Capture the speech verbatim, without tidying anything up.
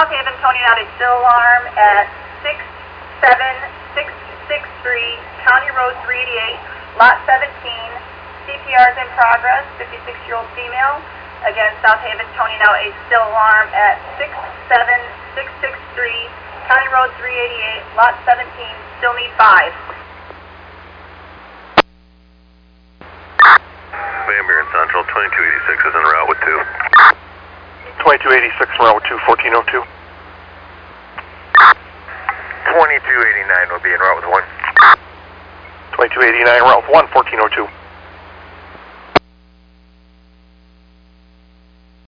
South Haven, Tony out a still alarm at six seven six six three, County Road three eighty-eight, Lot seventeen. C P R is in progress, fifty-six-year-old female. Again, South Haven, Tony now a still alarm at six seven six six three, County Road three eighty-eight, Lot seventeen, still need five. Van Buren Central, twenty-two eighty-six is en route with two. twenty-two eighty-six en route with two, fourteen oh two. twenty-two eighty-nine will be en route with one. twenty-two eighty-nine en route with one, fourteen oh two.